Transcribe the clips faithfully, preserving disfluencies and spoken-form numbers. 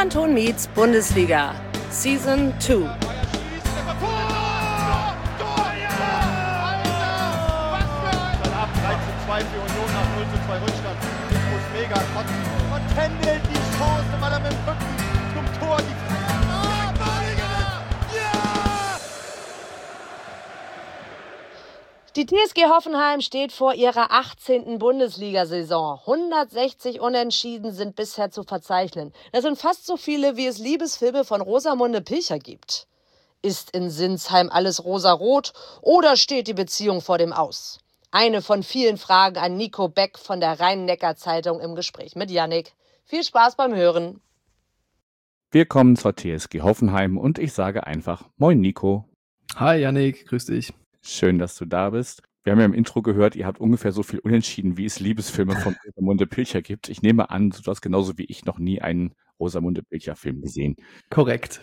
Millanton meets Bundesliga, Season zwei. drei zu zwei für Union nach null zu zwei Rückstand. Ich muss mega kotzen. Und Händel die Chance, weil er mit dem Rücken zum Tor die Oh, ja! Die T S G Hoffenheim steht vor ihrer achtzehnten Bundesliga-Saison. hundertsechzig Unentschieden sind bisher zu verzeichnen. Das sind fast so viele, wie es Liebesfilme von Rosamunde Pilcher gibt. Ist in Sinsheim alles rosarot oder steht die Beziehung vor dem Aus? Eine von vielen Fragen an Nico Beck von der Rhein-Neckar-Zeitung im Gespräch mit Yannick. Viel Spaß beim Hören. Wir kommen zur T S G Hoffenheim und ich sage einfach Moin Nico. Hi Yannick, grüß dich. Schön, dass du da bist. Wir haben ja im Intro gehört, ihr habt ungefähr so viel Unentschieden, wie es Liebesfilme von Rosamunde Pilcher gibt. Ich nehme an, du hast genauso wie ich noch nie einen Rosamunde Pilcher-Film gesehen. Korrekt.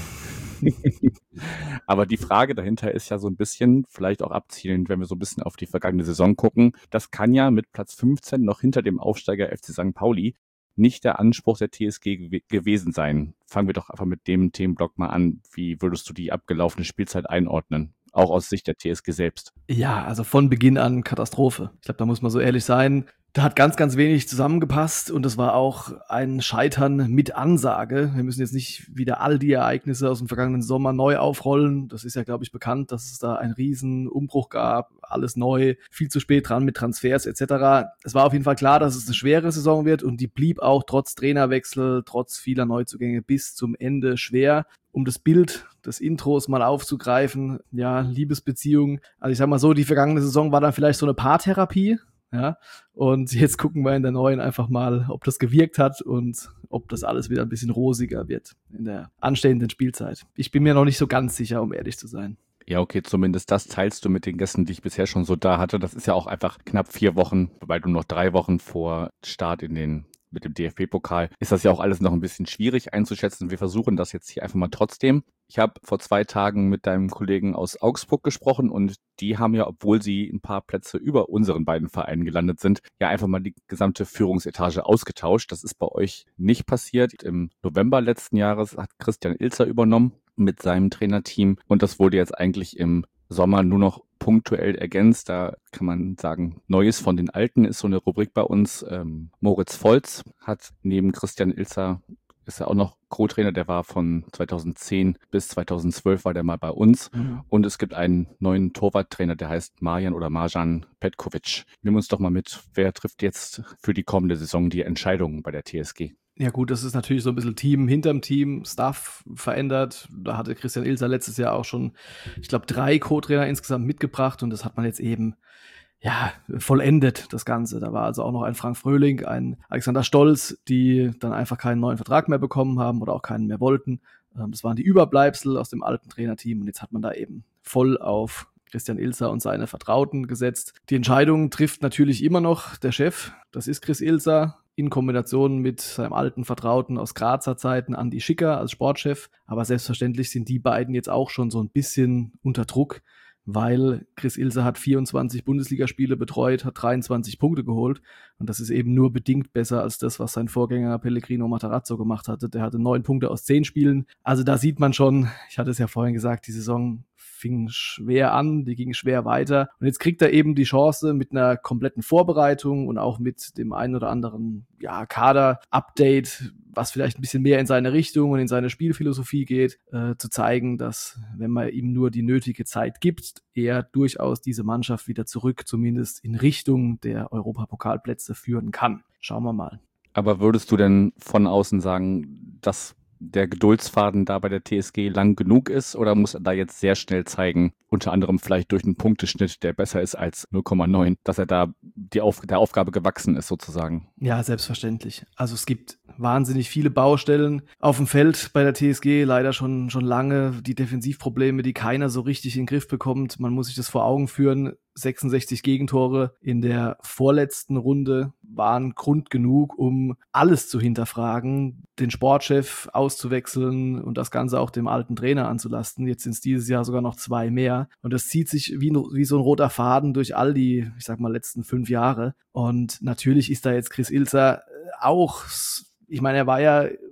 Aber die Frage dahinter ist ja so ein bisschen, vielleicht auch abzielend, wenn wir so ein bisschen auf die vergangene Saison gucken. Das kann ja mit Platz fünfzehn noch hinter dem Aufsteiger F C Sankt Pauli nicht der Anspruch der T S G gew- gewesen sein. Fangen wir doch einfach mit dem Themenblock mal an. Wie würdest du die abgelaufene Spielzeit einordnen? Auch aus Sicht der T S G selbst. Ja, also von Beginn an Katastrophe. Ich glaube, da muss man so ehrlich sein. Da hat ganz, ganz wenig zusammengepasst und es war auch ein Scheitern mit Ansage. Wir müssen jetzt nicht wieder all die Ereignisse aus dem vergangenen Sommer neu aufrollen. Das ist ja, glaube ich, bekannt, dass es da einen riesen Umbruch gab, alles neu, viel zu spät dran mit Transfers et cetera. Es war auf jeden Fall klar, dass es eine schwere Saison wird und die blieb auch trotz Trainerwechsel, trotz vieler Neuzugänge bis zum Ende schwer. Um das Bild des Intros mal aufzugreifen, ja, Liebesbeziehungen. Also ich sag mal so, die vergangene Saison war dann vielleicht so eine Paartherapie. Ja, und jetzt gucken wir in der neuen einfach mal, ob das gewirkt hat und ob das alles wieder ein bisschen rosiger wird in der anstehenden Spielzeit. Ich bin mir noch nicht so ganz sicher, um ehrlich zu sein. Ja, okay, zumindest das teilst du mit den Gästen, die ich bisher schon so da hatte. Das ist ja auch einfach knapp vier Wochen, wobei du noch drei Wochen vor Start in den mit dem D F B-Pokal ist das ja auch alles noch ein bisschen schwierig einzuschätzen. Wir versuchen das jetzt hier einfach mal trotzdem. Ich habe vor zwei Tagen mit deinem Kollegen aus Augsburg gesprochen und die haben ja, obwohl sie ein paar Plätze über unseren beiden Vereinen gelandet sind, ja einfach mal die gesamte Führungsetage ausgetauscht. Das ist bei euch nicht passiert. Im November letzten Jahres hat Christian Ilzer übernommen mit seinem Trainerteam und das wurde jetzt eigentlich im Sommer nur noch punktuell ergänzt. Da kann man sagen, Neues von den Alten ist so eine Rubrik bei uns. Ähm, Moritz Volz hat neben Christian Ilzer, ist er auch noch Co-Trainer, der war von zweitausendzehn bis zweitausendzwölf war der mal bei uns. Mhm. Und es gibt einen neuen Torwarttrainer, der heißt Marjan oder Marjan Petkovic. Nimm uns doch mal mit, wer trifft jetzt für die kommende Saison die Entscheidungen bei der T S G? Ja gut, das ist natürlich so ein bisschen Team hinterm Team, Staff verändert. Da hatte Christian Ilzer letztes Jahr auch schon, ich glaube, drei Co-Trainer insgesamt mitgebracht und das hat man jetzt eben ja vollendet, das Ganze. Da war also auch noch ein Frank Fröhling, ein Alexander Stolz, die dann einfach keinen neuen Vertrag mehr bekommen haben oder auch keinen mehr wollten. Das waren die Überbleibsel aus dem alten Trainerteam und jetzt hat man da eben voll auf Christian Ilzer und seine Vertrauten gesetzt. Die Entscheidung trifft natürlich immer noch der Chef, das ist Chris Ilzer, in Kombination mit seinem alten Vertrauten aus Grazer Zeiten, Andi Schicker als Sportchef. Aber selbstverständlich sind die beiden jetzt auch schon so ein bisschen unter Druck, weil Chris Ilzer hat vierundzwanzig Bundesligaspiele betreut, hat dreiundzwanzig Punkte geholt und das ist eben nur bedingt besser als das, was sein Vorgänger Pellegrino Matarazzo gemacht hatte. Der hatte neun Punkte aus zehn Spielen. Also da sieht man schon, ich hatte es ja vorhin gesagt, die Saison fing schwer an, die ging schwer weiter. Und jetzt kriegt er eben die Chance mit einer kompletten Vorbereitung und auch mit dem einen oder anderen ja, Kader-Update, was vielleicht ein bisschen mehr in seine Richtung und in seine Spielphilosophie geht, äh, zu zeigen, dass, wenn man ihm nur die nötige Zeit gibt, er durchaus diese Mannschaft wieder zurück, zumindest in Richtung der Europapokalplätze führen kann. Schauen wir mal. Aber würdest du denn von außen sagen, dass der Geduldsfaden da bei der T S G lang genug ist oder muss er da jetzt sehr schnell zeigen, unter anderem vielleicht durch einen Punkteschnitt, der besser ist als null Komma neun, dass er da die Auf- der Aufgabe gewachsen ist sozusagen? Ja, selbstverständlich. Also es gibt wahnsinnig viele Baustellen auf dem Feld bei der T S G, leider schon, schon lange die Defensivprobleme, die keiner so richtig in den Griff bekommt. Man muss sich das vor Augen führen. sechsundsechzig Gegentore in der vorletzten Runde waren Grund genug, um alles zu hinterfragen, den Sportchef auszuwechseln und das Ganze auch dem alten Trainer anzulasten. Jetzt sind es dieses Jahr sogar noch zwei mehr. Und das zieht sich wie, wie so ein roter Faden durch all die, ich sag mal, letzten fünf Jahre. Und natürlich ist da jetzt Chris Ilzer auch, ich meine, er war ja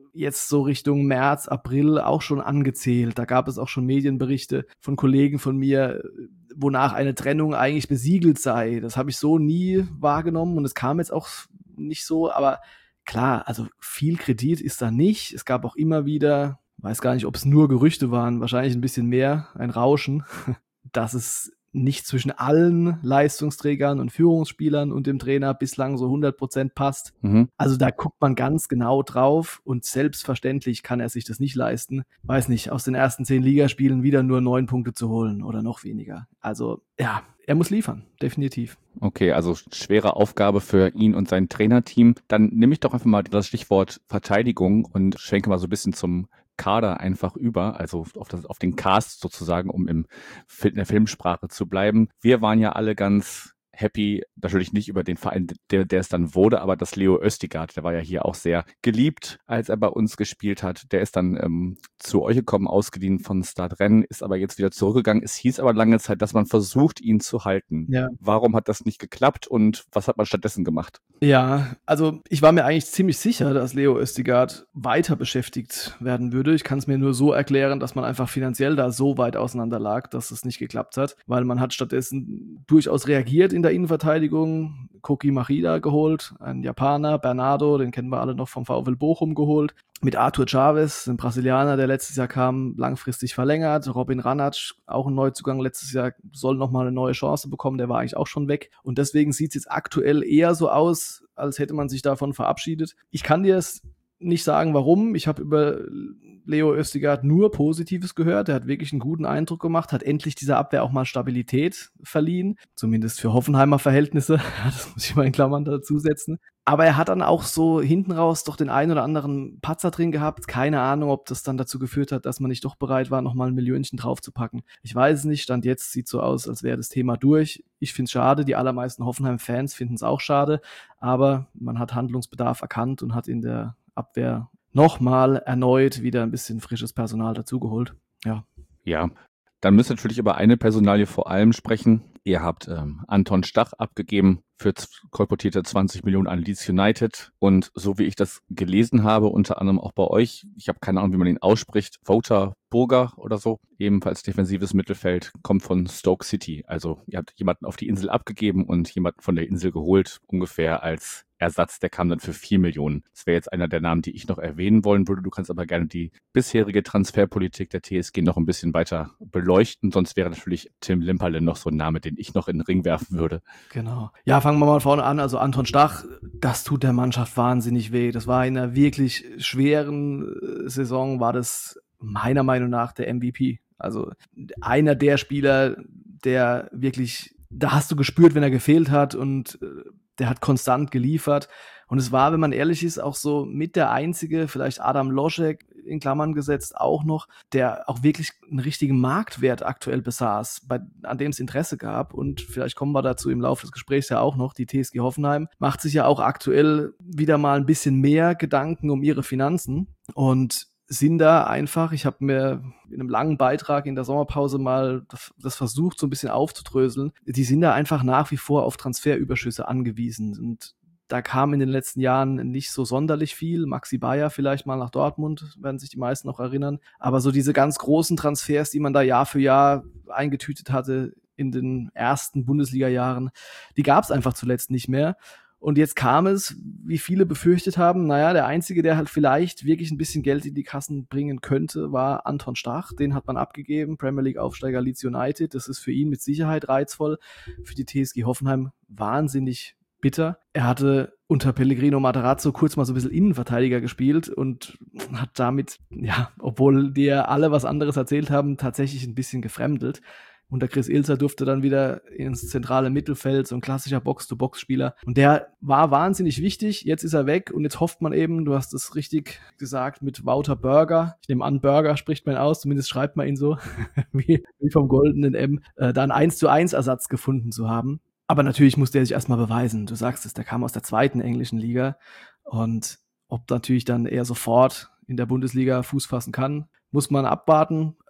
jetzt so Richtung März, April auch schon angezählt. Da gab es auch schon Medienberichte von Kollegen von mir, wonach eine Trennung eigentlich besiegelt sei. Das habe ich so nie wahrgenommen und es kam jetzt auch nicht so, aber klar, also viel Kredit ist da nicht. Es gab auch immer wieder, weiß gar nicht, ob es nur Gerüchte waren, wahrscheinlich ein bisschen mehr, ein Rauschen, dass es nicht zwischen allen Leistungsträgern und Führungsspielern und dem Trainer bislang so hundert Prozent passt. Mhm. Also da guckt man ganz genau drauf und selbstverständlich kann er sich das nicht leisten. Weiß nicht, aus den ersten zehn Ligaspielen wieder nur neun Punkte zu holen oder noch weniger. Also ja, er muss liefern, definitiv. Okay, also schwere Aufgabe für ihn und sein Trainerteam. Dann nehme ich doch einfach mal das Stichwort Verteidigung und schwenke mal so ein bisschen zum Kader einfach über, also auf, das, auf den Cast sozusagen, um im, in der Filmsprache zu bleiben. Wir waren ja alle ganz happy, natürlich nicht über den Verein, der, der es dann wurde, aber dass Leo Östigard, der war ja hier auch sehr geliebt, als er bei uns gespielt hat. Der ist dann ähm, zu euch gekommen, ausgeliehen von Stade Rennes, ist aber jetzt wieder zurückgegangen. Es hieß aber lange Zeit, dass man versucht, ihn zu halten. Ja. Warum hat das nicht geklappt und was hat man stattdessen gemacht? Ja, also ich war mir eigentlich ziemlich sicher, dass Leo Östigard weiter beschäftigt werden würde. Ich kann es mir nur so erklären, dass man einfach finanziell da so weit auseinander lag, dass es nicht geklappt hat, weil man hat stattdessen durchaus reagiert in der Innenverteidigung. Koki Machida geholt, ein Japaner, Bernardo, den kennen wir alle noch vom VfL Bochum geholt. Mit Arthur Chaves, ein Brasilianer, der letztes Jahr kam, langfristig verlängert. Robin Ranac, auch ein Neuzugang letztes Jahr, soll nochmal eine neue Chance bekommen. Der war eigentlich auch schon weg. Und deswegen sieht es jetzt aktuell eher so aus, als hätte man sich davon verabschiedet. Ich kann dir es nicht sagen, warum. Ich habe über Leo Östigard nur Positives gehört. Er hat wirklich einen guten Eindruck gemacht, hat endlich dieser Abwehr auch mal Stabilität verliehen. Zumindest für Hoffenheimer Verhältnisse. Das muss ich mal in Klammern dazu setzen. Aber er hat dann auch so hinten raus doch den einen oder anderen Patzer drin gehabt. Keine Ahnung, ob das dann dazu geführt hat, dass man nicht doch bereit war, nochmal ein Millionchen draufzupacken. Ich weiß es nicht. Stand jetzt sieht so aus, als wäre das Thema durch. Ich finde es schade. Die allermeisten Hoffenheim-Fans finden es auch schade. Aber man hat Handlungsbedarf erkannt und hat in der Abwehr nochmal erneut wieder ein bisschen frisches Personal dazugeholt. Ja. Ja, dann müsst ihr natürlich über eine Personalie vor allem sprechen. Ihr habt ähm, Anton Stach abgegeben für kolportierte zwanzig Millionen an Leeds United. Und so wie ich das gelesen habe, unter anderem auch bei euch, ich habe keine Ahnung, wie man ihn ausspricht, Wouter Burger oder so, ebenfalls defensives Mittelfeld, kommt von Stoke City. Also ihr habt jemanden auf die Insel abgegeben und jemanden von der Insel geholt, ungefähr als Ersatz, der kam dann für vier Millionen. Das wäre jetzt einer der Namen, die ich noch erwähnen wollen würde. Du kannst aber gerne die bisherige Transferpolitik der T S G noch ein bisschen weiter beleuchten. Sonst wäre natürlich Tim Limperle noch so ein Name, den ich noch in den Ring werfen würde. Genau. Ja, fangen wir mal vorne an. Also Anton Stach, das tut der Mannschaft wahnsinnig weh. Das war in einer wirklich schweren Saison, war das meiner Meinung nach der M V P. Also einer der Spieler, der wirklich, da hast du gespürt, wenn er gefehlt hat und der hat konstant geliefert. Und es war, wenn man ehrlich ist, auch so mit der einzige, vielleicht Adam Loschek in Klammern gesetzt auch noch, der auch wirklich einen richtigen Marktwert aktuell besaß, bei, an dem es Interesse gab. Und vielleicht kommen wir dazu im Laufe des Gesprächs ja auch noch. Die T S G Hoffenheim macht sich ja auch aktuell wieder mal ein bisschen mehr Gedanken um ihre Finanzen und sind da einfach, ich habe mir in einem langen Beitrag in der Sommerpause mal das versucht, so ein bisschen aufzudröseln, die sind da einfach nach wie vor auf Transferüberschüsse angewiesen. Und da kam in den letzten Jahren nicht so sonderlich viel. Maxi Bayer vielleicht mal nach Dortmund, werden sich die meisten noch erinnern. Aber so diese ganz großen Transfers, die man da Jahr für Jahr eingetütet hatte in den ersten Bundesliga-Jahren, die gab es einfach zuletzt nicht mehr. Und jetzt kam es, wie viele befürchtet haben, naja, der Einzige, der halt vielleicht wirklich ein bisschen Geld in die Kassen bringen könnte, war Anton Stach. Den hat man abgegeben, Premier League-Aufsteiger Leeds United. Das ist für ihn mit Sicherheit reizvoll, für die T S G Hoffenheim wahnsinnig bitter. Er hatte unter Pellegrino Matarazzo kurz mal so ein bisschen Innenverteidiger gespielt und hat damit, ja, obwohl die ja alle was anderes erzählt haben, tatsächlich ein bisschen gefremdelt. Unter Chris Ilzer durfte dann wieder ins zentrale Mittelfeld, so ein klassischer Box-to-Box-Spieler. Und der war wahnsinnig wichtig. Jetzt ist er weg und jetzt hofft man eben, du hast es richtig gesagt, mit Wouter Burger. Ich nehme an, Burger spricht man aus, zumindest schreibt man ihn so, wie, wie vom goldenen M, äh, da einen eins zu eins Ersatz gefunden zu haben. Aber natürlich musste er sich erstmal beweisen. Du sagst es, der kam aus der zweiten englischen Liga. Und ob natürlich dann er sofort in der Bundesliga Fuß fassen kann, muss man abwarten.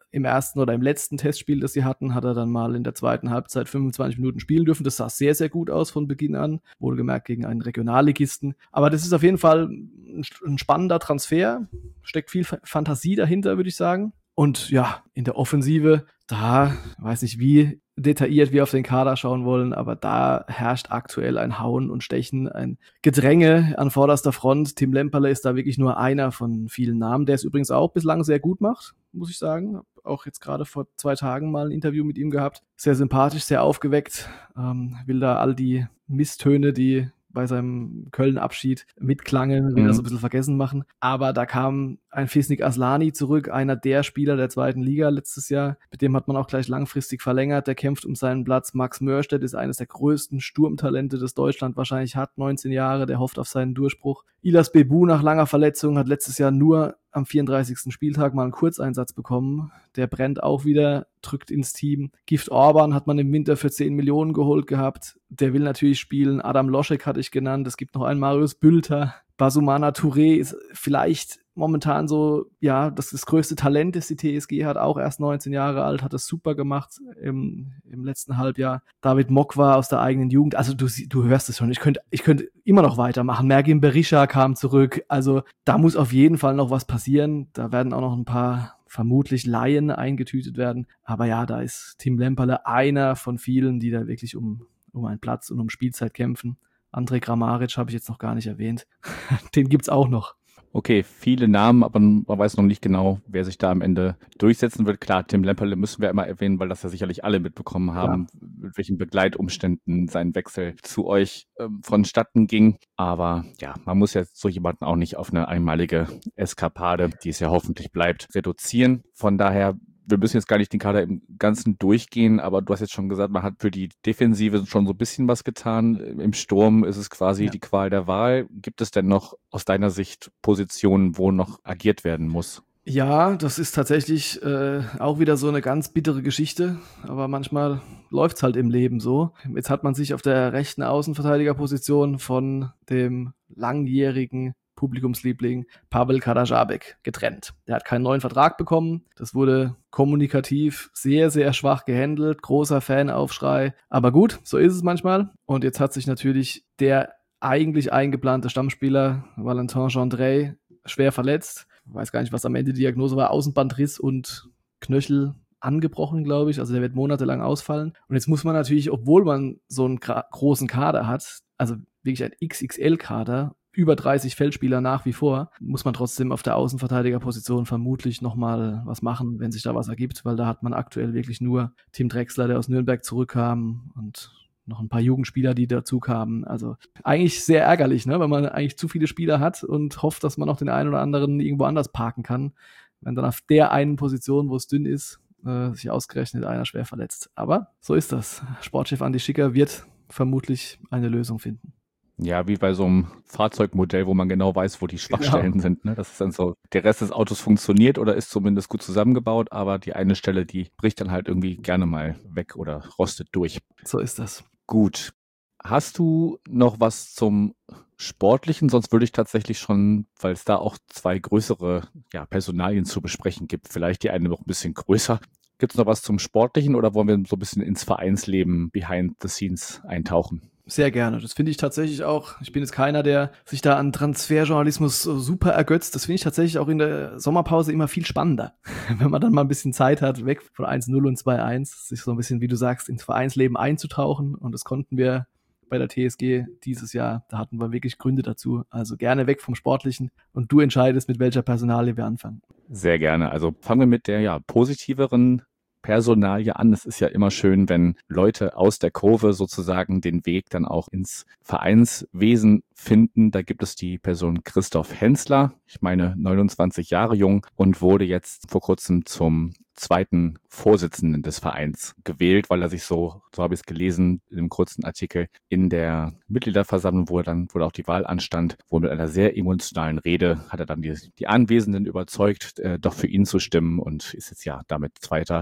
im ersten oder im letzten Testspiel, das sie hatten, hat er dann mal in der zweiten Halbzeit fünfundzwanzig Minuten spielen dürfen. Das sah sehr, sehr gut aus von Beginn an, wohlgemerkt gegen einen Regionalligisten. Aber das ist auf jeden Fall ein, ein spannender Transfer, steckt viel Fantasie dahinter, würde ich sagen. Und ja, in der Offensive, da weiß nicht, wie detailliert wir auf den Kader schauen wollen, aber da herrscht aktuell ein Hauen und Stechen, ein Gedränge an vorderster Front. Tim Lemperle ist da wirklich nur einer von vielen Namen, der es übrigens auch bislang sehr gut macht, muss ich sagen. Hab auch jetzt gerade vor zwei Tagen mal ein Interview mit ihm gehabt. Sehr sympathisch, sehr aufgeweckt, ähm, will da all die Misstöne, die bei seinem Köln-Abschied mitklangen, will mhm. das ein bisschen vergessen machen. Aber da kam ein Fisnik Aslani zurück, einer der Spieler der zweiten Liga letztes Jahr. Mit dem hat man auch gleich langfristig verlängert. Der kämpft um seinen Platz. Max Mörstedt ist eines der größten Sturmtalente, das Deutschland wahrscheinlich hat, neunzehn Jahre. Der hofft auf seinen Durchbruch. Ilas Bebu nach langer Verletzung hat letztes Jahr nur am vierunddreißigsten Spieltag mal einen Kurzeinsatz bekommen. Der brennt auch wieder, drückt ins Team. Gift Orban hat man im Winter für zehn Millionen geholt gehabt. Der will natürlich spielen. Adam Loschek hatte ich genannt. Es gibt noch einen Marius Bülter. Basumana Touré ist vielleicht momentan so, ja, das, das größte Talent, das die T S G hat, auch erst neunzehn Jahre alt, hat es super gemacht im, im letzten Halbjahr. David Mokwa aus der eigenen Jugend, also du, du hörst es schon, ich könnte ich könnte immer noch weitermachen. Mergin Berisha kam zurück, also da muss auf jeden Fall noch was passieren. Da werden auch noch ein paar vermutlich Laien eingetütet werden, aber ja, da ist Tim Lemperle einer von vielen, die da wirklich um, um einen Platz und um Spielzeit kämpfen. Andrej Kramaric habe ich jetzt noch gar nicht erwähnt. Den gibt's auch noch. Okay, viele Namen, aber man weiß noch nicht genau, wer sich da am Ende durchsetzen wird. Klar, Tim Lemperle müssen wir immer erwähnen, weil das ja sicherlich alle mitbekommen haben, ja, mit welchen Begleitumständen sein Wechsel zu euch ähm, vonstatten ging. Aber ja, man muss ja so jemanden auch nicht auf eine einmalige Eskapade, die es ja hoffentlich bleibt, reduzieren. Von daher, wir müssen jetzt gar nicht den Kader im Ganzen durchgehen, aber du hast jetzt schon gesagt, man hat für die Defensive schon so ein bisschen was getan. Im Sturm ist es quasi ja. die Qual der Wahl. Gibt es denn noch aus deiner Sicht Positionen, wo noch agiert werden muss? Ja, das ist tatsächlich äh, auch wieder so eine ganz bittere Geschichte, aber manchmal läuft's halt im Leben so. Jetzt hat man sich auf der rechten Außenverteidigerposition von dem langjährigen Publikumsliebling Pavel Kadajabek getrennt. Der hat keinen neuen Vertrag bekommen. Das wurde kommunikativ sehr, sehr schwach gehandelt. Großer Fanaufschrei. Aber gut, so ist es manchmal. Und jetzt hat sich natürlich der eigentlich eingeplante Stammspieler Valentin Gendrey schwer verletzt. Ich weiß gar nicht, was am Ende die Diagnose war. Außenbandriss und Knöchel angebrochen, glaube ich. Also der wird monatelang ausfallen. Und jetzt muss man natürlich, obwohl man so einen gra- großen Kader hat, also wirklich ein X X L-Kader, über dreißig Feldspieler nach wie vor, muss man trotzdem auf der Außenverteidigerposition vermutlich nochmal was machen, wenn sich da was ergibt, weil da hat man aktuell wirklich nur Tim Drexler, der aus Nürnberg zurückkam, und noch ein paar Jugendspieler, die dazu kamen. Also eigentlich sehr ärgerlich, ne, weil man eigentlich zu viele Spieler hat und hofft, dass man noch den einen oder anderen irgendwo anders parken kann, wenn dann auf der einen Position, wo es dünn ist, äh, sich ausgerechnet einer schwer verletzt. Aber so ist das. Sportchef Andi Schicker wird vermutlich eine Lösung finden. Ja, wie bei so einem Fahrzeugmodell, wo man genau weiß, wo die Schwachstellen genau. sind. Ne? Das ist dann so, der Rest des Autos funktioniert oder ist zumindest gut zusammengebaut, aber die eine Stelle, die bricht dann halt irgendwie gerne mal weg oder rostet durch. So ist das. Gut. Hast du noch was zum Sportlichen? Sonst würde ich tatsächlich schon, weil es da auch zwei größere ja, Personalien zu besprechen gibt, vielleicht die eine noch ein bisschen größer. Gibt es noch was zum Sportlichen oder wollen wir so ein bisschen ins Vereinsleben behind the scenes eintauchen? Sehr gerne. Das finde ich tatsächlich auch. Ich bin jetzt keiner, der sich da an Transferjournalismus so super ergötzt. Das finde ich tatsächlich auch in der Sommerpause immer viel spannender. Wenn man dann mal ein bisschen Zeit hat, weg von eins null und zwei eins, sich so ein bisschen, wie du sagst, ins Vereinsleben einzutauchen. Und das konnten wir bei der T S G dieses Jahr. Da hatten wir wirklich Gründe dazu. Also gerne weg vom Sportlichen. Und du entscheidest, mit welcher Personalie wir anfangen. Sehr gerne. Also fangen wir mit der ja positiveren Personalie an. Es ist ja immer schön, wenn Leute aus der Kurve sozusagen den Weg dann auch ins Vereinswesen finden. Da gibt es die Person Christoph Hensler, ich meine neunundzwanzig Jahre jung, und wurde jetzt vor kurzem zum zweiten Vorsitzenden des Vereins gewählt, weil er sich so, so habe ich es gelesen, in einem kurzen Artikel in der Mitgliederversammlung, wo er dann, wo auch die Wahl anstand, wo mit einer sehr emotionalen Rede hat er dann die, die Anwesenden überzeugt, äh, doch für ihn zu stimmen, und ist jetzt ja damit zweiter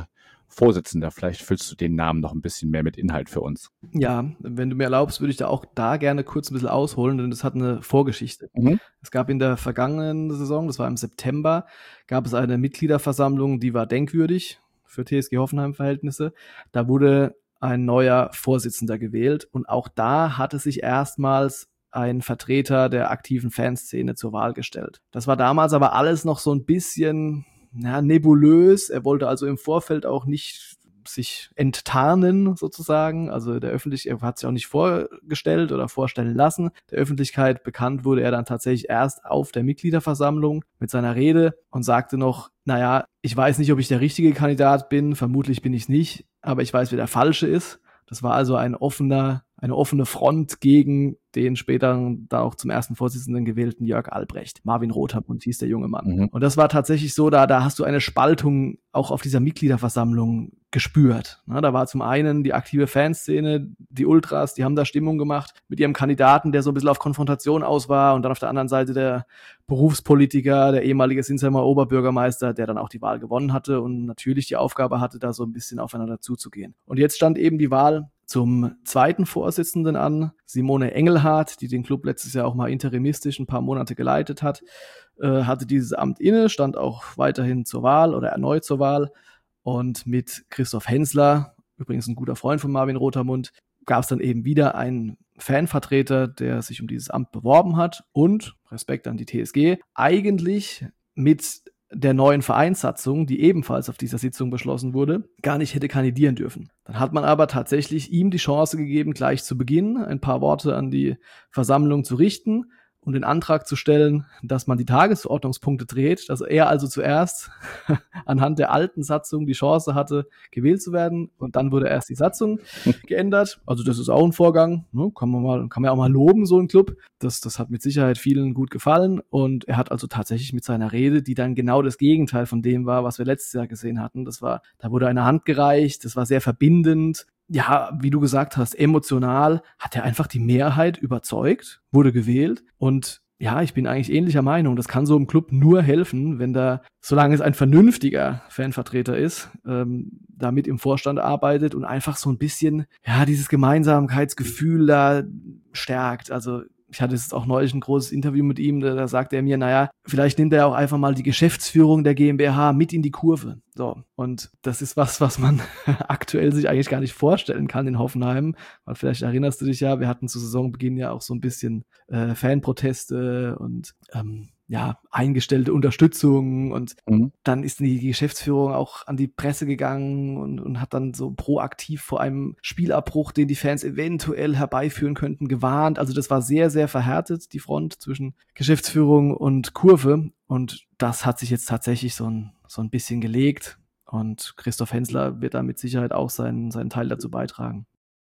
Vorsitzender. Vielleicht füllst du den Namen noch ein bisschen mehr mit Inhalt für uns. Ja, wenn du mir erlaubst, würde ich da auch da gerne kurz ein bisschen ausholen, denn das hat eine Vorgeschichte. Mhm. Es gab in der vergangenen Saison, das war im September, gab es eine Mitgliederversammlung, die war denkwürdig für T S G Hoffenheim-Verhältnisse. Da wurde ein neuer Vorsitzender gewählt und auch da hatte sich erstmals ein Vertreter der aktiven Fanszene zur Wahl gestellt. Das war damals aber alles noch so ein bisschen ja, nebulös. Er wollte also im Vorfeld auch nicht sich enttarnen sozusagen. Also der Öffentlichkeit, er hat sich auch nicht vorgestellt oder vorstellen lassen. Der Öffentlichkeit bekannt wurde er dann tatsächlich erst auf der Mitgliederversammlung mit seiner Rede und sagte noch, naja, ich weiß nicht, ob ich der richtige Kandidat bin, vermutlich bin ich es nicht, aber ich weiß, wer der Falsche ist. Das war also ein offener, eine offene Front gegen den später da auch zum ersten Vorsitzenden gewählten Jörg Albrecht. Marvin Rotermund hieß der junge Mann. Mhm. Und das war tatsächlich so, da, da hast du eine Spaltung auch auf dieser Mitgliederversammlung gespürt. Na, da war zum einen die aktive Fanszene, die Ultras, die haben da Stimmung gemacht mit ihrem Kandidaten, der so ein bisschen auf Konfrontation aus war, und dann auf der anderen Seite der Berufspolitiker, der ehemalige Sinsheimer Oberbürgermeister, der dann auch die Wahl gewonnen hatte und natürlich die Aufgabe hatte, da so ein bisschen aufeinander zuzugehen. Und jetzt stand eben die Wahl zum zweiten Vorsitzenden an, Simone Engelhardt, die den Club letztes Jahr auch mal interimistisch ein paar Monate geleitet hat, äh, hatte dieses Amt inne, stand auch weiterhin zur Wahl oder erneut zur Wahl. Und mit Christoph Hensler, übrigens ein guter Freund von Marvin Rotermund, gab es dann eben wieder einen Fanvertreter, der sich um dieses Amt beworben hat und, Respekt an die T S G, eigentlich mit der neuen Vereinssatzung, die ebenfalls auf dieser Sitzung beschlossen wurde, gar nicht hätte kandidieren dürfen. Dann hat man aber tatsächlich ihm die Chance gegeben, gleich zu Beginn ein paar Worte an die Versammlung zu richten und den Antrag zu stellen, dass man die Tagesordnungspunkte dreht, dass er also zuerst anhand der alten Satzung die Chance hatte, gewählt zu werden, und dann wurde erst die Satzung geändert. Also das ist auch ein Vorgang, ne? kann man mal, kann man auch mal loben, so ein Club. Das, das hat mit Sicherheit vielen gut gefallen, und er hat also tatsächlich mit seiner Rede, die dann genau das Gegenteil von dem war, was wir letztes Jahr gesehen hatten. Das war, da wurde eine Hand gereicht, das war sehr verbindend. Ja, wie du gesagt hast, emotional hat er einfach die Mehrheit überzeugt, wurde gewählt, und ja, ich bin eigentlich ähnlicher Meinung. Das kann so einem Club nur helfen, wenn da, solange es ein vernünftiger Fanvertreter ist, ähm, da mit im Vorstand arbeitet und einfach so ein bisschen, ja, dieses Gemeinsamkeitsgefühl da stärkt. Also ich hatte jetzt auch neulich ein großes Interview mit ihm, da, da sagte er mir, naja, vielleicht nimmt er auch einfach mal die Geschäftsführung der GmbH mit in die Kurve. So, und das ist was, was man aktuell sich eigentlich gar nicht vorstellen kann in Hoffenheim. Weil vielleicht erinnerst du dich ja, wir hatten zu Saisonbeginn ja auch so ein bisschen äh, Fanproteste und ähm, ja, eingestellte Unterstützung, und mhm. dann ist die Geschäftsführung auch an die Presse gegangen und, und hat dann so proaktiv vor einem Spielabbruch, den die Fans eventuell herbeiführen könnten, gewarnt. Also das war sehr, sehr verhärtet, die Front zwischen Geschäftsführung und Kurve, und das hat sich jetzt tatsächlich so ein, so ein bisschen gelegt, und Christoph Hensler wird da mit Sicherheit auch seinen, seinen Teil dazu beitragen.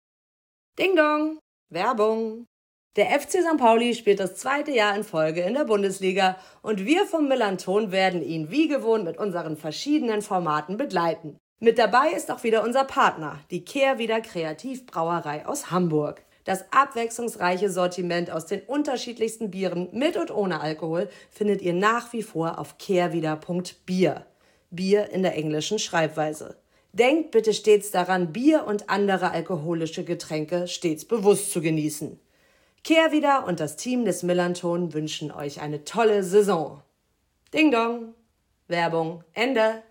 Ding Dong, Werbung. Der F C Sankt Pauli spielt das zweite Jahr in Folge in der Bundesliga, und wir vom Millanton werden ihn wie gewohnt mit unseren verschiedenen Formaten begleiten. Mit dabei ist auch wieder unser Partner, die Kehrwieder Kreativbrauerei aus Hamburg. Das abwechslungsreiche Sortiment aus den unterschiedlichsten Bieren mit und ohne Alkohol findet ihr nach wie vor auf kehrwieder punkt bier. Bier in der englischen Schreibweise. Denkt bitte stets daran, Bier und andere alkoholische Getränke stets bewusst zu genießen. Kehrwieder und das Team des Millanton wünschen euch eine tolle Saison. Ding Dong. Werbung Ende.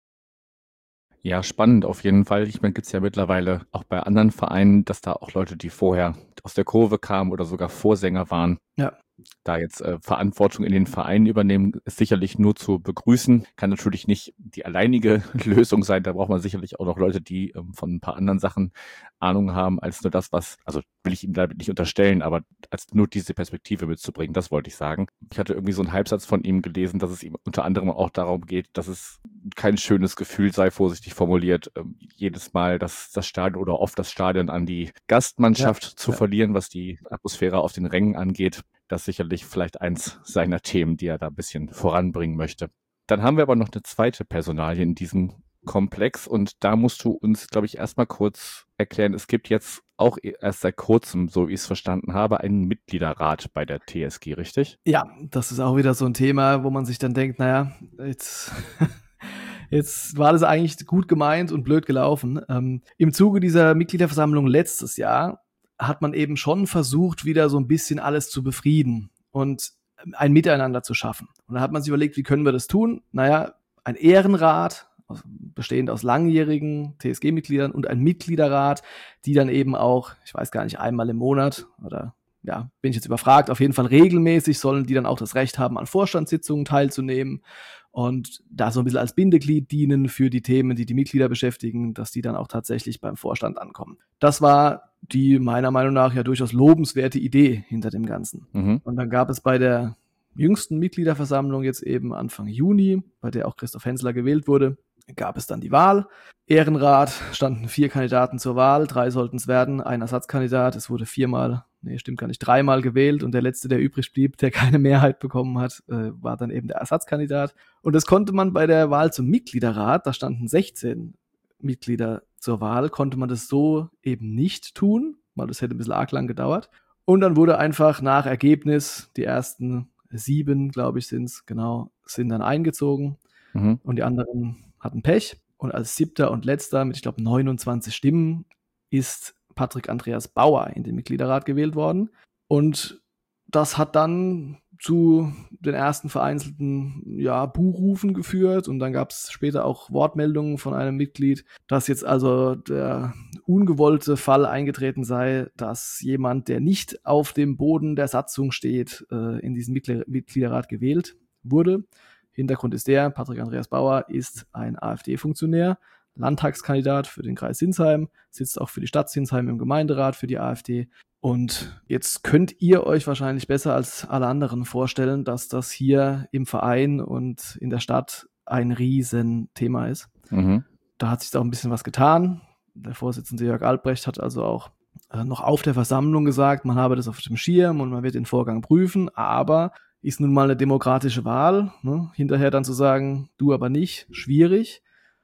Ja, spannend auf jeden Fall. Ich meine, gibt es ja mittlerweile auch bei anderen Vereinen, dass da auch Leute, die vorher aus der Kurve kamen oder sogar Vorsänger waren, ja. da jetzt äh, Verantwortung in den Vereinen übernehmen, ist sicherlich nur zu begrüßen. Kann natürlich nicht die alleinige Lösung sein. Da braucht man sicherlich auch noch Leute, die ähm, von ein paar anderen Sachen Ahnung haben, als nur das, was, also will ich ihm damit nicht unterstellen, aber als nur diese Perspektive mitzubringen, das wollte ich sagen. Ich hatte irgendwie so einen Halbsatz von ihm gelesen, dass es ihm unter anderem auch darum geht, dass es kein schönes Gefühl sei, vorsichtig formuliert, ähm, jedes Mal das, das Stadion oder oft das Stadion an die Gastmannschaft ja, zu ja. verlieren, was die Atmosphäre auf den Rängen angeht. Das ist sicherlich vielleicht eins seiner Themen, die er da ein bisschen voranbringen möchte. Dann haben wir aber noch eine zweite Personalie in diesem Komplex, und da musst du uns, glaube ich, erstmal kurz erklären, es gibt jetzt auch erst seit kurzem, so wie ich es verstanden habe, einen Mitgliederrat bei der T S G, richtig? Ja, das ist auch wieder so ein Thema, wo man sich dann denkt, naja, jetzt Jetzt war das eigentlich gut gemeint und blöd gelaufen. Ähm, im Zuge dieser Mitgliederversammlung letztes Jahr hat man eben schon versucht, wieder so ein bisschen alles zu befrieden und ein Miteinander zu schaffen. Und da hat man sich überlegt, wie können wir das tun? Naja, ein Ehrenrat, bestehend aus langjährigen T S G-Mitgliedern und ein Mitgliederrat, die dann eben auch, ich weiß gar nicht, einmal im Monat oder ja, bin ich jetzt überfragt, auf jeden Fall regelmäßig sollen die dann auch das Recht haben, an Vorstandssitzungen teilzunehmen und da so ein bisschen als Bindeglied dienen für die Themen, die die Mitglieder beschäftigen, dass die dann auch tatsächlich beim Vorstand ankommen. Das war die meiner Meinung nach ja durchaus lobenswerte Idee hinter dem Ganzen. Mhm. Und dann gab es bei der jüngsten Mitgliederversammlung jetzt eben Anfang Juni, bei der auch Christoph Hensler gewählt wurde, gab es dann die Wahl. Ehrenrat standen vier Kandidaten zur Wahl, drei sollten es werden, ein Ersatzkandidat, es wurde viermal, nee, stimmt gar nicht, dreimal gewählt und der letzte, der übrig blieb, der keine Mehrheit bekommen hat, äh, war dann eben der Ersatzkandidat. Und das konnte man bei der Wahl zum Mitgliederrat, da standen sechzehn Mitglieder zur Wahl, konnte man das so eben nicht tun, weil das hätte ein bisschen arg lang gedauert. Und dann wurde einfach nach Ergebnis, die ersten sieben, glaube ich, sind es, genau, sind dann eingezogen mhm. und die anderen hatten Pech. Und als siebter und letzter mit, ich glaube, neunundzwanzig Stimmen ist Patrick Andreas Bauer in den Mitgliederrat gewählt worden. Und das hat dann zu den ersten vereinzelten ja, Buhrufen geführt. Und dann gab es später auch Wortmeldungen von einem Mitglied, dass jetzt also der ungewollte Fall eingetreten sei, dass jemand, der nicht auf dem Boden der Satzung steht, äh, in diesen Mitgliederrat gewählt wurde. Hintergrund ist der, Patrick Andreas Bauer ist ein AfD-Funktionär, Landtagskandidat für den Kreis Sinsheim, sitzt auch für die Stadt Sinsheim im Gemeinderat für die AfD. Und jetzt könnt ihr euch wahrscheinlich besser als alle anderen vorstellen, dass das hier im Verein und in der Stadt ein Riesenthema ist. Mhm. Da hat sich da auch ein bisschen was getan. Der Vorsitzende Jörg Albrecht hat also auch äh, noch auf der Versammlung gesagt, man habe das auf dem Schirm und man wird den Vorgang prüfen, aber ist nun mal eine demokratische Wahl, ne? Hinterher dann zu sagen, du aber nicht, schwierig.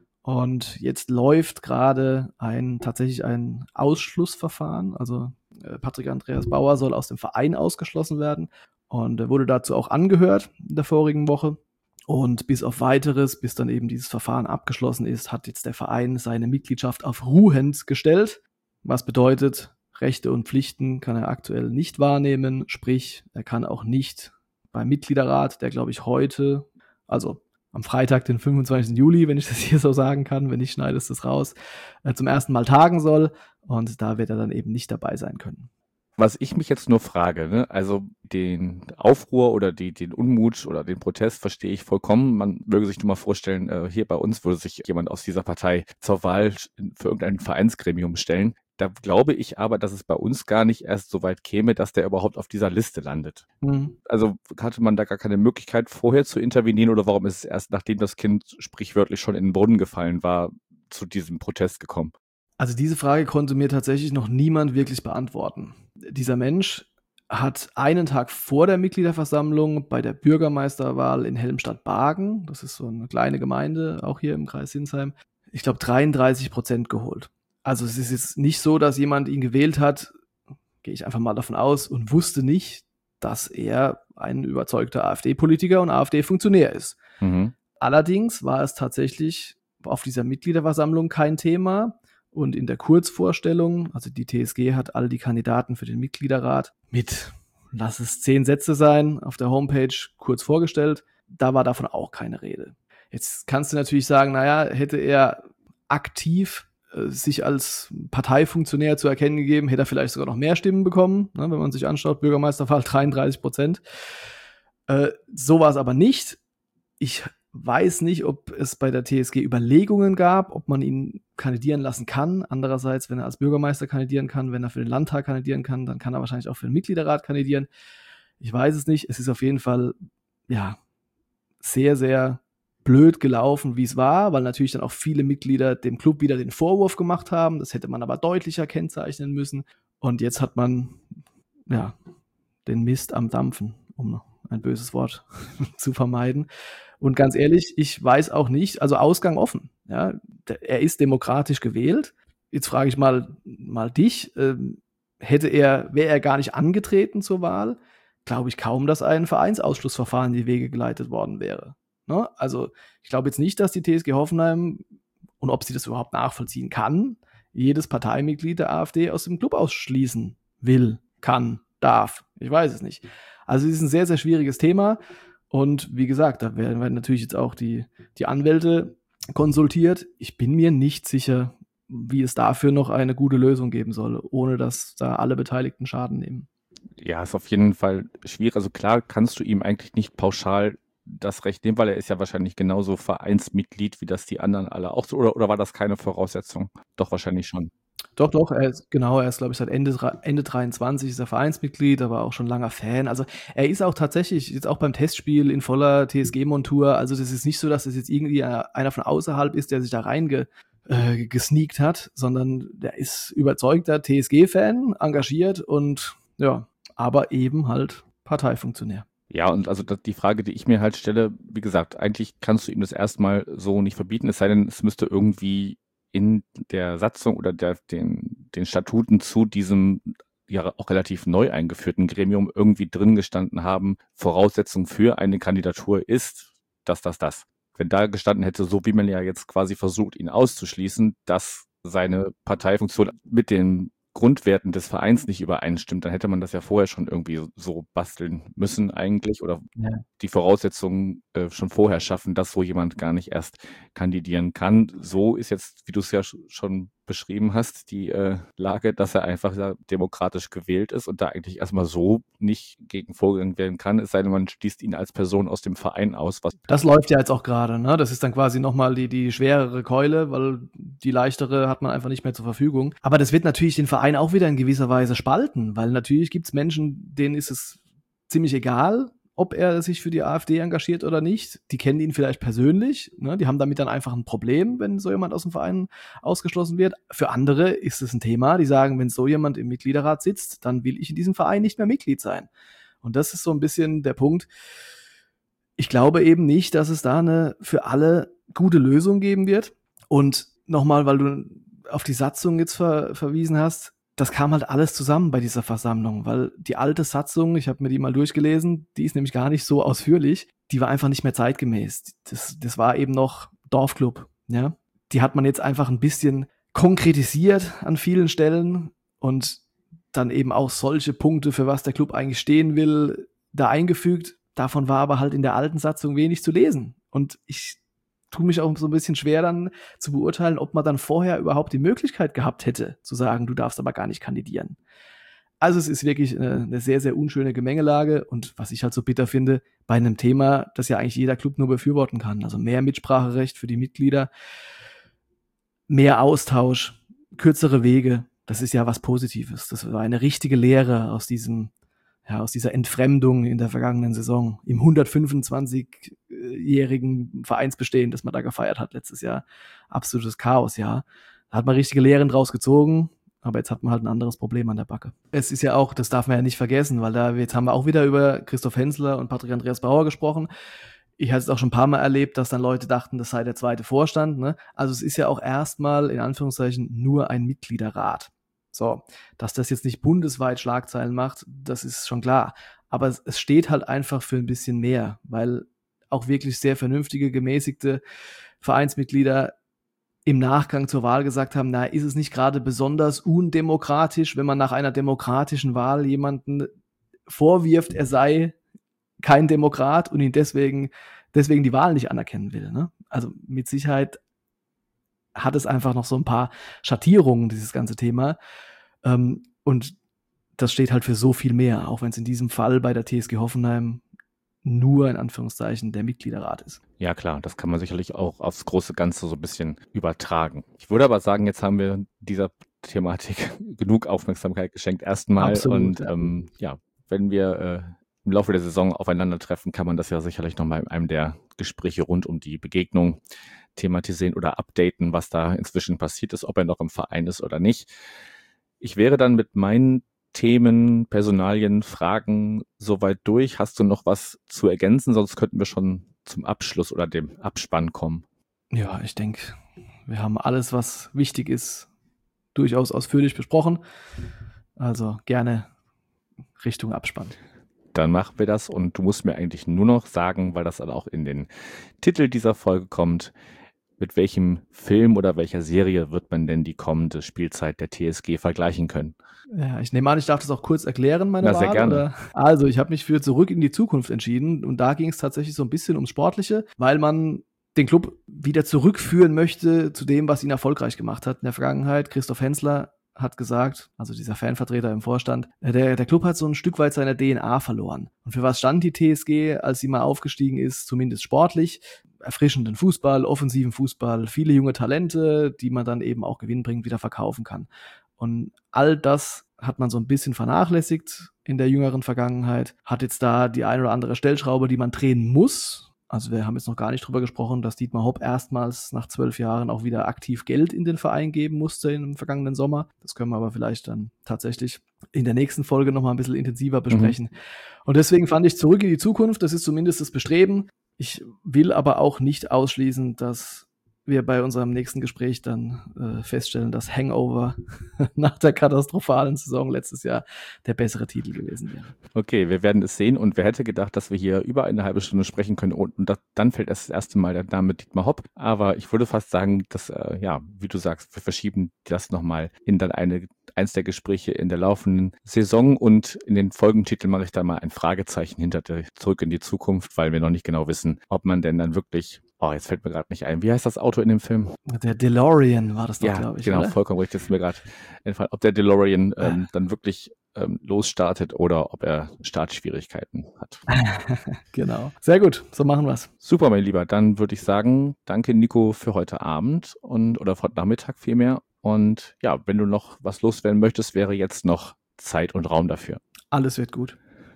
Und jetzt läuft gerade ein tatsächlich ein Ausschlussverfahren. Also äh, Patrick Andreas Bauer soll aus dem Verein ausgeschlossen werden und er wurde dazu auch angehört in der vorigen Woche. Und bis auf Weiteres, bis dann eben dieses Verfahren abgeschlossen ist, hat jetzt der Verein seine Mitgliedschaft auf ruhend gestellt. Was bedeutet, Rechte und Pflichten kann er aktuell nicht wahrnehmen. Sprich, er kann auch nicht beim Mitgliederrat, der glaube ich heute, also am Freitag, den fünfundzwanzigsten Juli, wenn ich das hier so sagen kann, wenn nicht, schneidest du es raus, äh, zum ersten Mal tagen soll und da wird er dann eben nicht dabei sein können. Was ich mich jetzt nur frage, ne, also den Aufruhr oder die, den Unmut oder den Protest verstehe ich vollkommen. Man möge sich nur mal vorstellen, äh, hier bei uns würde sich jemand aus dieser Partei zur Wahl für irgendein Vereinsgremium stellen. Da glaube ich aber, dass es bei uns gar nicht erst so weit käme, dass der überhaupt auf dieser Liste landet. Mhm. Also hatte man da gar keine Möglichkeit, vorher zu intervenieren oder warum ist es erst, nachdem das Kind sprichwörtlich schon in den Brunnen gefallen war, zu diesem Protest gekommen? Also diese Frage konnte mir tatsächlich noch niemand wirklich beantworten. Dieser Mensch hat einen Tag vor der Mitgliederversammlung bei der Bürgermeisterwahl in Helmstadt-Bargen, das ist so eine kleine Gemeinde, auch hier im Kreis Sinsheim, ich glaube dreiunddreißig Prozent geholt. Also es ist jetzt nicht so, dass jemand ihn gewählt hat, gehe ich einfach mal davon aus, und wusste nicht, dass er ein überzeugter AfD-Politiker und AfD-Funktionär ist. Mhm. Allerdings war es tatsächlich auf dieser Mitgliederversammlung kein Thema und in der Kurzvorstellung, also die T S G hat all die Kandidaten für den Mitgliederrat mit, lass es zehn Sätze sein, auf der Homepage kurz vorgestellt, da war davon auch keine Rede. Jetzt kannst du natürlich sagen, naja, hätte er aktiv sich als Parteifunktionär zu erkennen gegeben, hätte er vielleicht sogar noch mehr Stimmen bekommen, ne, wenn man sich anschaut, Bürgermeisterwahl dreiunddreißig Prozent. Äh, so war es aber nicht. Ich weiß nicht, ob es bei der T S G Überlegungen gab, ob man ihn kandidieren lassen kann. Andererseits, wenn er als Bürgermeister kandidieren kann, wenn er für den Landtag kandidieren kann, dann kann er wahrscheinlich auch für den Mitgliederrat kandidieren. Ich weiß es nicht. Es ist auf jeden Fall, ja, sehr, sehr blöd gelaufen, wie es war, weil natürlich dann auch viele Mitglieder dem Club wieder den Vorwurf gemacht haben. Das hätte man aber deutlicher kennzeichnen müssen. Und jetzt hat man ja den Mist am Dampfen, um ein böses Wort zu vermeiden. Und ganz ehrlich, ich weiß auch nicht, also Ausgang offen. Ja, er ist demokratisch gewählt. Jetzt frage ich mal, mal dich, ähm, hätte er, wäre er gar nicht angetreten zur Wahl, glaube ich kaum, dass ein Vereinsausschlussverfahren in die Wege geleitet worden wäre. Ne? Also ich glaube jetzt nicht, dass die T S G Hoffenheim, und ob sie das überhaupt nachvollziehen kann, jedes Parteimitglied der AfD aus dem Club ausschließen will, kann, darf. Ich weiß es nicht. Also es ist ein sehr, sehr schwieriges Thema. Und wie gesagt, da werden wir natürlich jetzt auch die, die Anwälte konsultiert. Ich bin mir nicht sicher, wie es dafür noch eine gute Lösung geben soll, ohne dass da alle Beteiligten Schaden nehmen. Ja, ist auf jeden Fall schwierig. Also klar kannst du ihm eigentlich nicht pauschal das Recht nehmen, weil er ist ja wahrscheinlich genauso Vereinsmitglied, wie das die anderen alle auch so. Oder, oder war das keine Voraussetzung? Doch, wahrscheinlich schon. Doch, doch, er ist, genau, er ist, glaube ich, seit Ende, Ende dreiundzwanzig ist er Vereinsmitglied, aber auch schon langer Fan. Also er ist auch tatsächlich jetzt auch beim Testspiel in voller T S G-Montur. Also das ist nicht so, dass es jetzt irgendwie einer von außerhalb ist, der sich da reinge äh, gesneakt hat, sondern der ist überzeugter T S G-Fan, engagiert und ja, aber eben halt Parteifunktionär. Ja, und also das, die Frage, die ich mir halt stelle, wie gesagt, eigentlich kannst du ihm das erstmal so nicht verbieten, es sei denn, es müsste irgendwie in der Satzung oder der, den, den Statuten zu diesem ja auch relativ neu eingeführten Gremium irgendwie drin gestanden haben, Voraussetzung für eine Kandidatur ist, dass das das. Wenn da gestanden hätte, so wie man ja jetzt quasi versucht, ihn auszuschließen, dass seine Parteifunktion mit den Grundwerten des Vereins nicht übereinstimmt, dann hätte man das ja vorher schon irgendwie so basteln müssen eigentlich oder ja. die Voraussetzungen äh, schon vorher schaffen, dass so jemand gar nicht erst kandidieren kann. So ist jetzt, wie du es ja sch- schon beschrieben hast, die äh, Lage, dass er einfach ja, demokratisch gewählt ist und da eigentlich erstmal so nicht gegen vorgegangen werden kann, es sei denn, man schließt ihn als Person aus dem Verein aus. Was das läuft ja jetzt auch gerade, ne? Das ist dann quasi nochmal die, die schwerere Keule, weil die leichtere hat man einfach nicht mehr zur Verfügung. Aber das wird natürlich den Verein auch wieder in gewisser Weise spalten, weil natürlich gibt es Menschen, denen ist es ziemlich egal, ob er sich für die AfD engagiert oder nicht. Die kennen ihn vielleicht persönlich, ne? Die haben damit dann einfach ein Problem, wenn so jemand aus dem Verein ausgeschlossen wird. Für andere ist es ein Thema, die sagen, wenn so jemand im Mitgliederrat sitzt, dann will ich in diesem Verein nicht mehr Mitglied sein. Und das ist so ein bisschen der Punkt. Ich glaube eben nicht, dass es da eine für alle gute Lösung geben wird. Und nochmal, weil du auf die Satzung jetzt ver- verwiesen hast, das kam halt alles zusammen bei dieser Versammlung, weil die alte Satzung, ich habe mir die mal durchgelesen, die ist nämlich gar nicht so ausführlich, die war einfach nicht mehr zeitgemäß. Das, das war eben noch Dorfclub, ja. Die hat man jetzt einfach ein bisschen konkretisiert an vielen Stellen und dann eben auch solche Punkte, für was der Club eigentlich stehen will, da eingefügt. Davon war aber halt in der alten Satzung wenig zu lesen. Und ich tue mich auch so ein bisschen schwer dann zu beurteilen, ob man dann vorher überhaupt die Möglichkeit gehabt hätte, zu sagen, du darfst aber gar nicht kandidieren. Also es ist wirklich eine, eine sehr, sehr unschöne Gemengelage und was ich halt so bitter finde, bei einem Thema, das ja eigentlich jeder Club nur befürworten kann. Also mehr Mitspracherecht für die Mitglieder, mehr Austausch, kürzere Wege, das ist ja was Positives. Das war eine richtige Lehre aus diesem Ja, aus dieser Entfremdung in der vergangenen Saison, im hundertfünfundzwanzigjährigen Vereinsbestehen, das man da gefeiert hat letztes Jahr. Absolutes Chaos, ja. Da hat man richtige Lehren draus gezogen, aber jetzt hat man halt ein anderes Problem an der Backe. Es ist ja auch, das darf man ja nicht vergessen, weil da jetzt haben wir auch wieder über Christoph Hensler und Patrick Andreas Bauer gesprochen. Ich hatte es auch schon ein paar Mal erlebt, dass dann Leute dachten, das sei der zweite Vorstand, ne? Also es ist ja auch erstmal in Anführungszeichen nur ein Mitgliederrat. So, dass das jetzt nicht bundesweit Schlagzeilen macht, das ist schon klar. Aber es, es steht halt einfach für ein bisschen mehr, weil auch wirklich sehr vernünftige, gemäßigte Vereinsmitglieder im Nachgang zur Wahl gesagt haben, na, ist es nicht gerade besonders undemokratisch, wenn man nach einer demokratischen Wahl jemanden vorwirft, er sei kein Demokrat und ihn deswegen, deswegen die Wahl nicht anerkennen will, ne? Also mit Sicherheit hat es einfach noch so ein paar Schattierungen, dieses ganze Thema. Ähm, und das steht halt für so viel mehr, auch wenn es in diesem Fall bei der T S G Hoffenheim nur in Anführungszeichen der Mitgliederrat ist. Ja klar, das kann man sicherlich auch aufs große Ganze so ein bisschen übertragen. Ich würde aber sagen, jetzt haben wir dieser Thematik genug Aufmerksamkeit geschenkt erstmal. Absolut, und ja. Ähm, ja, wenn wir äh, im Laufe der Saison aufeinandertreffen, kann man das ja sicherlich nochmal in einem der Gespräche rund um die Begegnung thematisieren oder updaten, was da inzwischen passiert ist, ob er noch im Verein ist oder nicht. Ich wäre dann mit meinen Themen, Personalien, Fragen soweit durch. Hast du noch was zu ergänzen? Sonst könnten wir schon zum Abschluss oder dem Abspann kommen. Ja, ich denke, wir haben alles, was wichtig ist, durchaus ausführlich besprochen. Also gerne Richtung Abspann. Dann machen wir das und du musst mir eigentlich nur noch sagen, weil das dann auch in den Titel dieser Folge kommt, mit welchem Film oder welcher Serie wird man denn die kommende Spielzeit der T S G vergleichen können? Ja, ich nehme an, ich darf das auch kurz erklären, meine Na, sehr Wahl. gerne. Oder? Also, ich habe mich für Zurück in die Zukunft entschieden und da ging es tatsächlich so ein bisschen ums Sportliche, weil man den Club wieder zurückführen möchte zu dem, was ihn erfolgreich gemacht hat in der Vergangenheit. Christoph Hensler hat gesagt, also dieser Fanvertreter im Vorstand, der, der Club hat so ein Stück weit seine D N A verloren. Und für was stand die T S G, als sie mal aufgestiegen ist, zumindest sportlich? Erfrischenden Fußball, offensiven Fußball, viele junge Talente, die man dann eben auch gewinnbringend wieder verkaufen kann. Und all das hat man so ein bisschen vernachlässigt in der jüngeren Vergangenheit, hat jetzt da die ein oder andere Stellschraube, die man drehen muss. Also wir haben jetzt noch gar nicht drüber gesprochen, dass Dietmar Hopp erstmals nach zwölf Jahren auch wieder aktiv Geld in den Verein geben musste im vergangenen Sommer. Das können wir aber vielleicht dann tatsächlich in der nächsten Folge noch mal ein bisschen intensiver besprechen. Mhm. Und deswegen fand ich Zurück in die Zukunft, das ist zumindest das Bestreben. Ich will aber auch nicht ausschließen, dass wir bei unserem nächsten Gespräch dann äh, feststellen, dass Hangover nach der katastrophalen Saison letztes Jahr der bessere Titel gewesen wäre. Okay, wir werden es sehen und wer hätte gedacht, dass wir hier über eine halbe Stunde sprechen können und, und das, dann fällt erst das erste Mal der Name Dietmar Hopp. Aber ich würde fast sagen, dass, äh, ja, wie du sagst, wir verschieben das nochmal in dann eine eins der Gespräche in der laufenden Saison und in den Folgentiteln mache ich da mal ein Fragezeichen hinter der Zurück in die Zukunft, weil wir noch nicht genau wissen, ob man denn dann wirklich, oh, jetzt fällt mir gerade nicht ein, wie heißt das Auto in dem Film? Der DeLorean war das doch, ja, glaube ich. Genau, oder? Vollkommen richtig, das ist mir gerade entfallen, ob der DeLorean ähm, dann wirklich ähm, losstartet oder ob er Startschwierigkeiten hat. Genau. Sehr gut, so machen wir es. Super, mein Lieber, dann würde ich sagen, danke Nico für heute Abend und oder für heute Nachmittag vielmehr. Und ja, wenn du noch was loswerden möchtest, wäre jetzt noch Zeit und Raum dafür. Alles wird gut.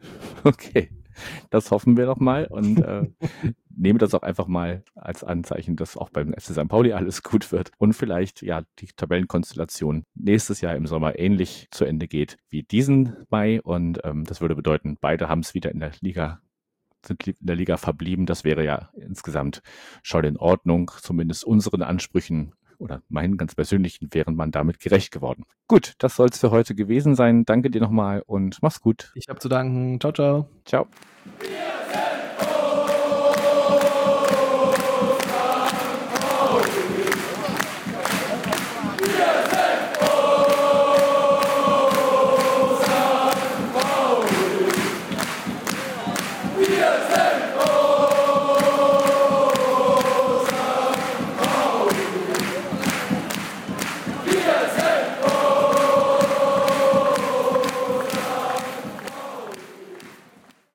Okay, das hoffen wir doch mal und äh, nehme das auch einfach mal als Anzeichen, dass auch beim F C Sankt Pauli alles gut wird und vielleicht ja die Tabellenkonstellation nächstes Jahr im Sommer ähnlich zu Ende geht wie diesen Mai und ähm, das würde bedeuten, beide haben es wieder in der Liga sind in der Liga verblieben. Das wäre ja insgesamt schon in Ordnung, zumindest unseren Ansprüchen oder meinen ganz persönlichen wären man damit gerecht geworden. Gut, das soll es für heute gewesen sein. Danke dir nochmal und mach's gut. Ich habe zu danken. Ciao, ciao. Ciao.